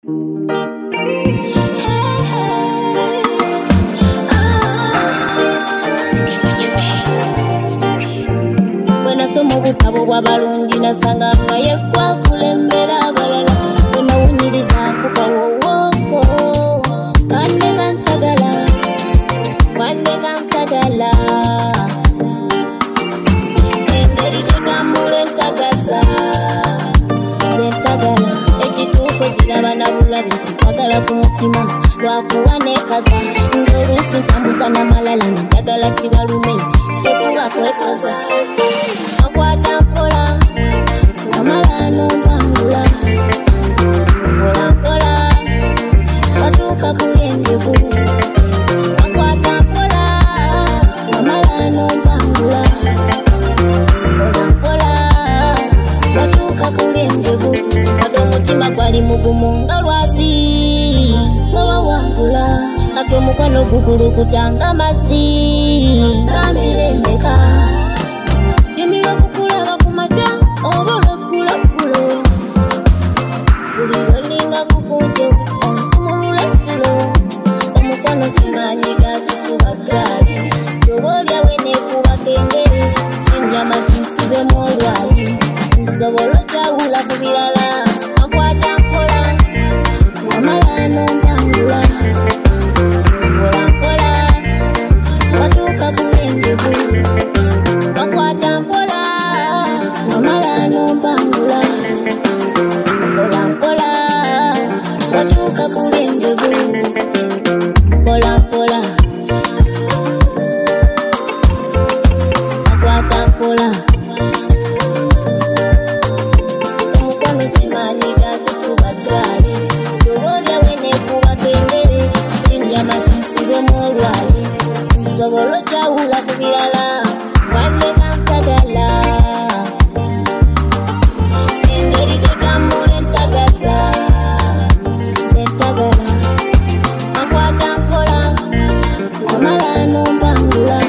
Nasoma obutabo bw'abalungi nasanga nga yekwafulembera abalala bwenawunyiriza kukawowooko kanne kantagala engeri gyotambula entagaza zentagala ekituufu kiraba nabulabi nkikwagala ku mutima lwakuwa nekaza nze oluusi ntambuza n'amalala nentagala kibalume kyekuba kwekaza akwata mpola wamala n'ontambula mpola watuuka ku yengevu akwata mpola wamala n'ontambula mpola watuuka ku yengevu wadde omutima gwali mugumu nga lwazi wawawangula kati omukwano gukulukuta nga mazzi gameremeka yemiwa kukulaba ku makya oba olweggulaggulo buli lwelinga kukunje onsumulula essulo omukwano simanyiga kifuba gaali yoba olyawe neekubaka engeri sinjama tinsibemu olwayi nsobola okyawula ku birala akwata mpola wamala n'ontambula mpola watuuka ku yengevu wakwata mpola wamala n'ompangula mpola watuuka ku yengevu mpola wakwata mpola omukwano simanyiga kifuba gaali yoba olyawe neekubaka engeri sinjama tinsibemu olwayi nsobola okyawula ku birala wanne kantagala engeri gyotambula entagaza zentagala akwata mpola wamala n'ompangula